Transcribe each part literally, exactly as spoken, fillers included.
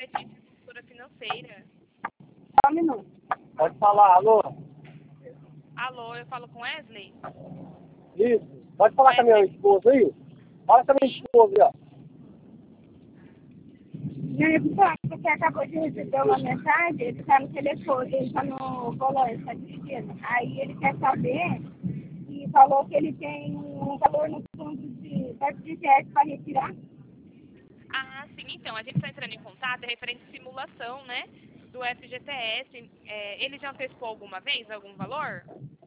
Letícia, assessora financeira. Só um minuto. Pode falar, alô? Alô, eu falo com Wesley? Isso. Pode falar com a minha esposa aí? Fala com a minha esposa aí, ó. E aí, pessoal, você acabou de receber uma mensagem, ele está no telefone, ele está no volante, está dirigindo. Aí ele quer saber e falou que ele tem um valor no fundo de F G T S para retirar. Ah, sim, então, a gente está entrando em contato, é referente à simulação, né, do F G T S. É, ele já antecipou alguma vez algum valor?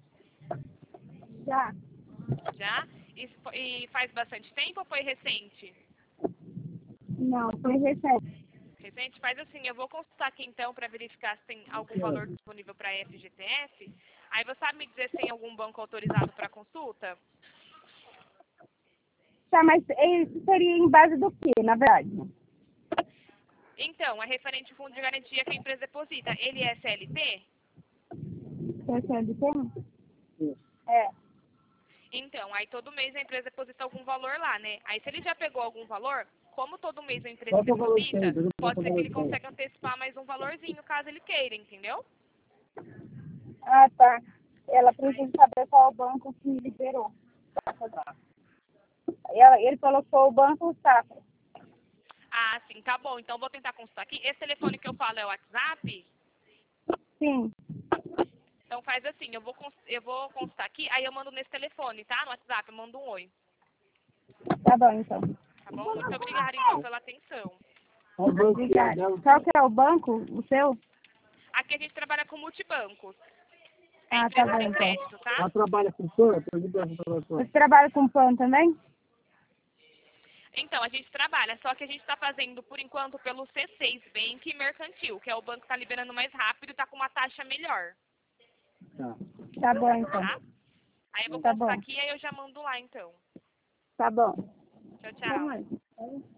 Já. Já? E, e faz bastante tempo ou foi recente? Não, foi recente. Recente? Faz assim, eu vou consultar aqui então para verificar se tem algum valor disponível para F G T S. Aí você sabe me dizer se tem algum banco autorizado para consulta? Tá, mas ele seria em base do que, na verdade? Então, é referente ao fundo de garantia que a empresa deposita. Ele é C L T? Você de quem? É. Então, aí todo mês a empresa deposita algum valor lá, né? Aí se ele já pegou algum valor, como todo mês a empresa deposita, pode ser que ele consiga antecipar mais um valorzinho, caso ele queira, entendeu? Ah, tá. Ela precisa saber qual o banco que liberou. Ela, ele colocou o banco Safra. Ah, sim, tá bom. Então vou tentar consultar aqui. Esse telefone que eu falo é o WhatsApp? Sim. Então faz assim, eu vou, cons- eu vou consultar aqui, aí eu mando nesse telefone, tá? No WhatsApp, eu mando um oi. Tá bom, então. Tá bom? Muito obrigada, então, pela atenção. Obrigada. Qual que é o banco? O seu? Aqui a gente trabalha com multibancos. É Ah, tá empresa bom, sem então. crédito, tá? Ela trabalha com planta? Eu pergunto pra você. Você trabalha com pão também? Então, a gente trabalha, só que a gente está fazendo, por enquanto, pelo C seis Bank Mercantil, que é o banco que está liberando mais rápido e está com uma taxa melhor, Tá. Tá bom, então. tá? Aí eu vou Tá consultar bom. aqui e aí eu já mando lá, então. Tá bom. Tchau, tchau.